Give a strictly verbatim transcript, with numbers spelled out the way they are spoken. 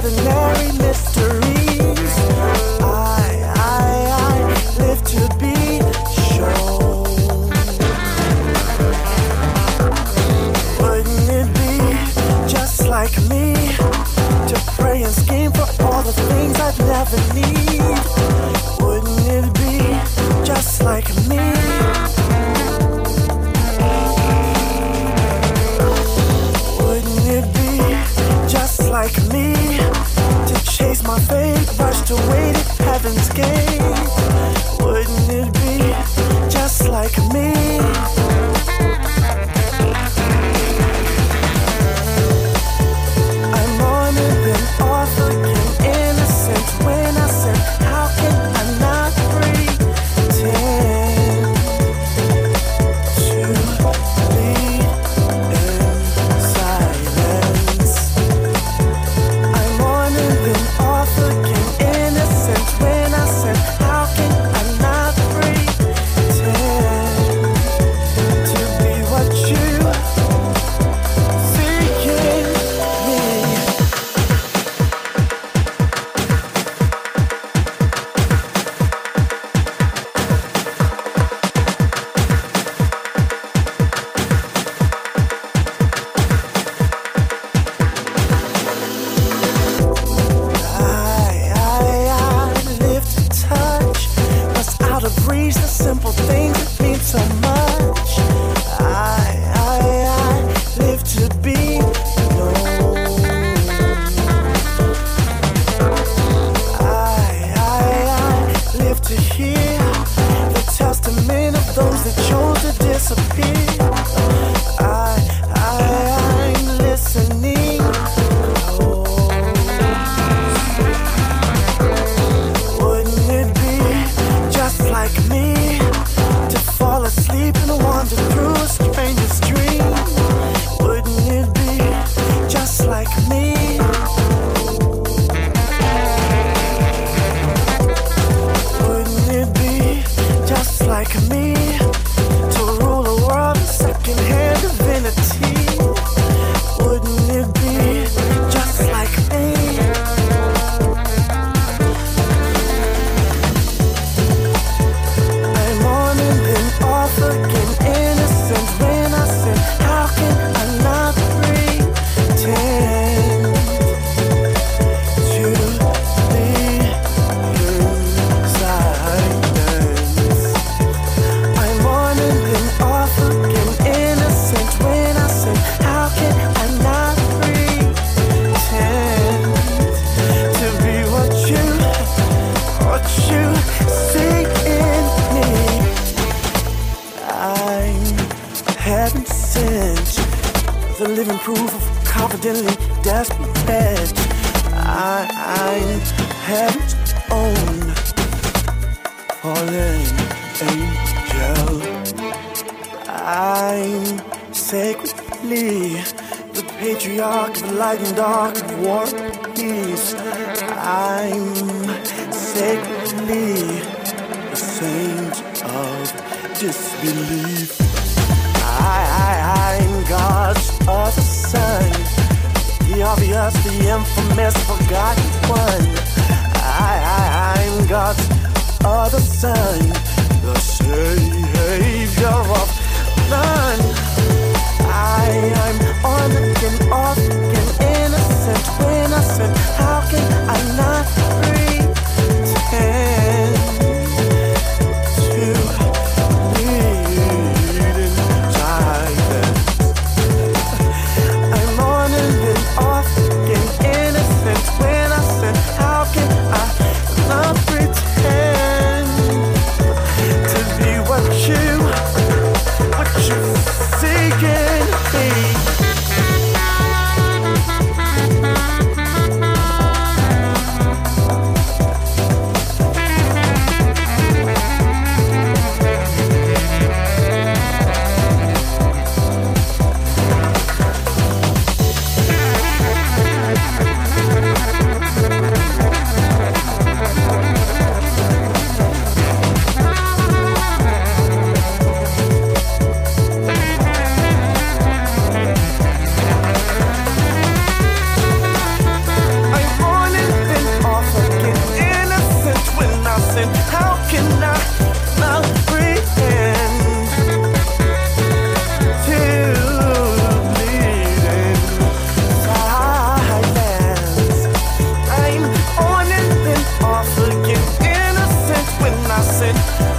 ordinary mysteries. I, I, I live to be shown. Wouldn't it be just like me to pray and scheme for all the things I'd never need? Wouldn't it be just like me? Wouldn't it be just like me to chase my fate, rush to wait at heaven's gate? Wouldn't it be just like me? I'm on and been off again, innocent when I sin. How can I not pretend to bleed in silence? I'm on and been off again, innocent when I sin. How can I not pretend to be what you seek in me? I, I, I live to touch what's out of reach, the simple things that mean so much. I, I, I live to be known. I, I, I live to hear the testament of those that chose to disappear. I, I, I'm listening close. Wouldn't it be just like me to fall asleep and wander through a stranger's dream? Wouldn't it be just like me? Wouldn't it be just like me to rule a world of second-hand divinity? Wouldn't it be just like me? I'm on and been off again, innocent when I sin. How can I not pretend to bleed in silence? I'm on and been off again, innocent when I sin. How can I not pretend to be what you, what you see in me? I'm heaven sent, the living proof of confidently desperate pledge. I, I'm heaven's own fallen angel. I'm sacredly the patriarch of light and dark, of war and peace. I'm sacredly the saint of disbelief. I, I, I'm God's other son, the obvious, the infamous, forgotten one. I, I, I'm God's other son, the savior of none. I, I'm on again, off again, innocent when I sin. How can I not pretend to bleed in silence? I'm on and then off again, innocent when I sin. How can I not pretend to be what said,